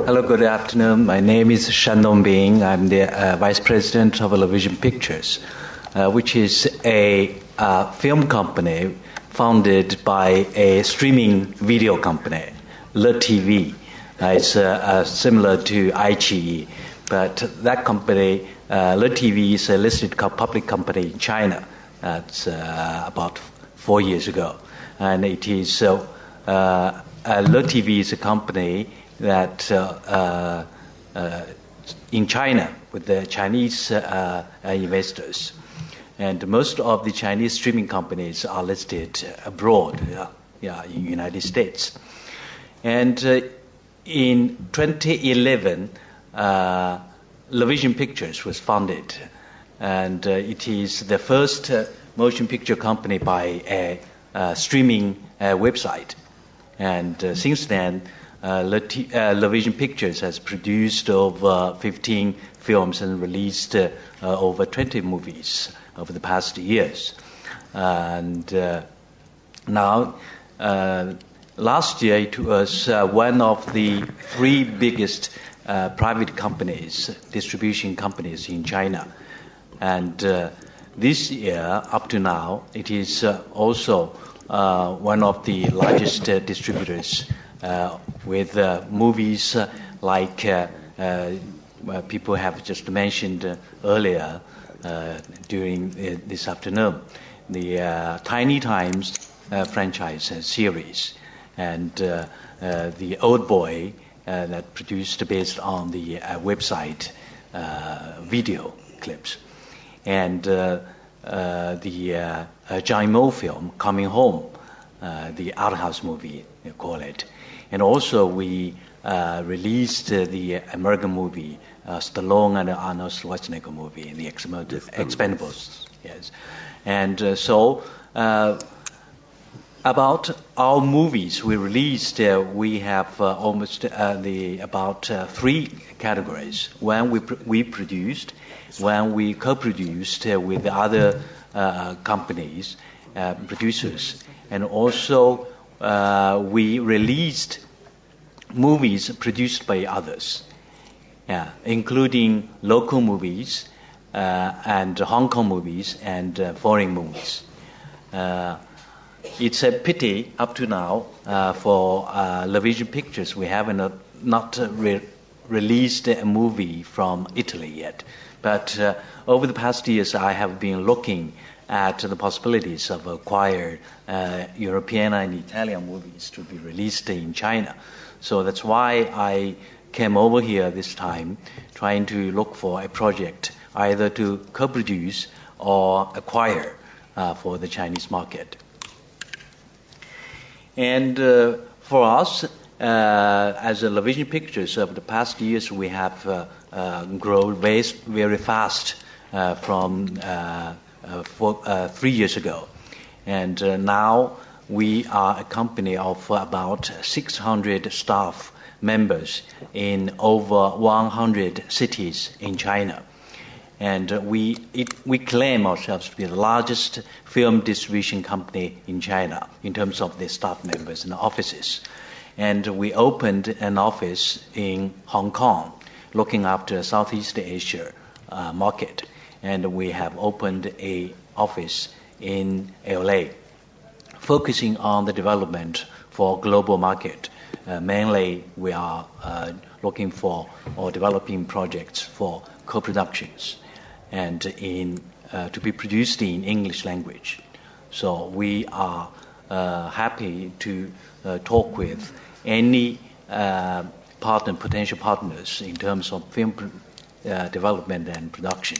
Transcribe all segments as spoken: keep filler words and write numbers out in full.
Hello, good afternoon. My name is Shan Dongbing. I'm the uh, Vice President of LeVision Pictures, uh, which is a uh, film company founded by a streaming video company, LeTV. Uh, it's uh, uh, similar to iQIYI, but that company, uh, LeTV, is a listed public company in China. That's uh, about four years ago. And it is, uh, uh, LeTV is a company that uh, uh, uh, in China with the Chinese uh, uh, investors. And most of the Chinese streaming companies are listed abroad, uh, yeah, in the United States. And uh, in twenty eleven, uh, LeVision Pictures was founded. And uh, it is the first uh, motion picture company by a, a streaming uh, website. And uh, since then, Uh, LeVision Pictures has produced over fifteen films and released uh, uh, over twenty movies over the past years. And uh, now, uh, last year it was uh, one of the three biggest uh, private companies, distribution companies in China. And uh, this year, up to now, it is uh, also uh, one of the largest uh, distributors Uh, with uh, movies uh, like uh, uh, people have just mentioned uh, earlier uh, during uh, this afternoon, the uh, Tiny Times uh, franchise series, and uh, uh, the Old Boy uh, that produced based on the uh, website uh, video clips, and uh, uh, the uh, uh, Zhang Yimou film Coming Home, uh, the art house movie they call it. And also we uh, released uh, the American movie, uh, Stallone and Arnold Schwarzenegger movie, The Expendables. Expendables. Yes. And uh, so uh, about our movies we released, uh, we have uh, almost uh, the about uh, three categories. One we pr- we produced, one we co-produced uh, with other uh, companies, uh, producers, and also Uh, we released movies produced by others, yeah, including local movies uh, and Hong Kong movies and uh, foreign movies. Uh, it's a pity up to now uh, for uh, LeVision Pictures we haven't uh, not uh, re- released a movie from Italy yet. But uh, over the past years I have been looking at the possibilities of acquire uh, European and Italian movies to be released in China. So that's why I came over here this time, trying to look for a project either to co-produce or acquire uh, for the Chinese market. And uh, for us, uh, as a LeVision Pictures, over the past years we have uh, uh, grown very, very fast uh, from uh, Uh, for, uh, three years ago. And uh, now we are a company of about six hundred staff members in over one hundred cities in China. And uh, we, it, we claim ourselves to be the largest film distribution company in China in terms of the staff members and offices. And we opened an office in Hong Kong, looking after Southeast Asia uh, market. And we have opened a office in L A, focusing on the development for global market. Uh, mainly, we are uh, looking for or developing projects for co-productions and in uh, to be produced in English language. So we are uh, happy to uh, talk with any uh, partner, potential partners in terms of film uh, development and production.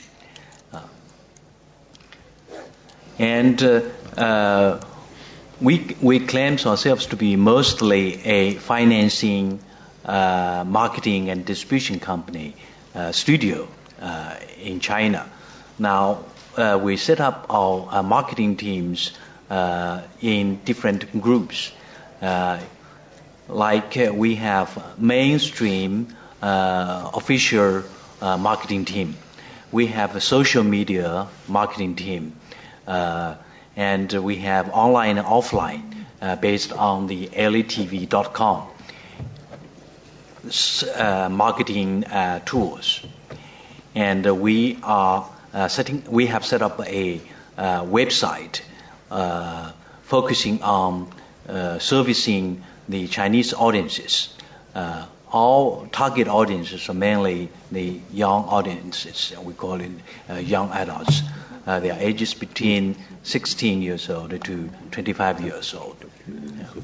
And uh, uh, we we claim ourselves to be mostly a financing, uh, marketing, and distribution company, uh, studio uh, in China. Now uh, we set up our, our marketing teams uh, in different groups. Uh, like uh, we have mainstream uh, official uh, marketing team. We have a social media marketing team. Uh, and we have online and offline uh, based on the L E T V dot com. uh, marketing uh, tools. And uh, we are uh, setting. We have set up a uh, website uh, focusing on uh, servicing the Chinese audiences. Uh, Our target audiences are mainly the young audiences. We call it uh, young adults. Uh, they are ages between sixteen years old to twenty-five years old. Yeah.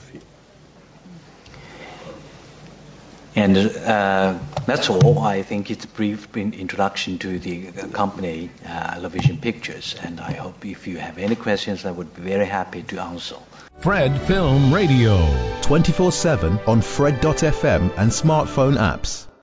And uh, that's all. I think it's a brief introduction to the company, uh, LaVision Pictures. And I hope if you have any questions, I would be very happy to answer. Fred Film Radio. twenty-four seven on Fred dot f m and smartphone apps.